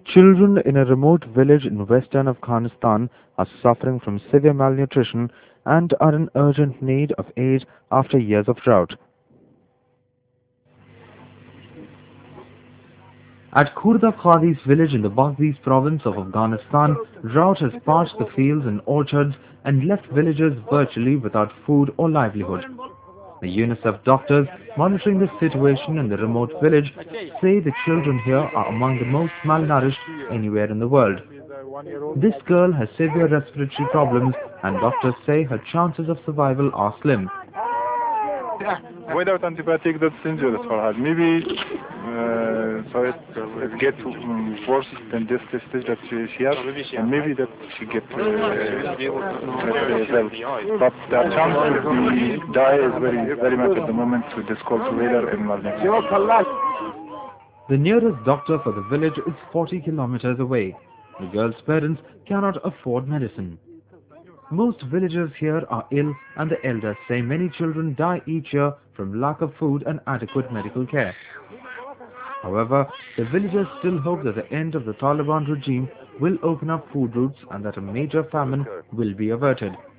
Children in a remote village in western Afghanistan are suffering from severe malnutrition and are in urgent need of aid after years of drought. At Khurda Qadi's village in the Baghdis province of Afghanistan, drought has parched the fields and orchards and left villagers virtually without food or livelihood. The UNICEF doctors monitoring the situation in the remote village say the children here are among the most malnourished anywhere in the world. This girl has severe respiratory problems and doctors say her chances of survival are slim. Without antibiotic, that's dangerous for her. Maybe so it gets worse than this stage that she has, and maybe that she get let's say well. But the chance to be die is very much at the moment with this cold weather and malnutrition. The nearest doctor for the village is 40 kilometers away. The girl's parents cannot afford medicine. Most villagers here are ill and the elders say many children die each year from lack of food and adequate medical care. However, the villagers still hope that the end of the Taliban regime will open up food routes and that a major famine will be averted.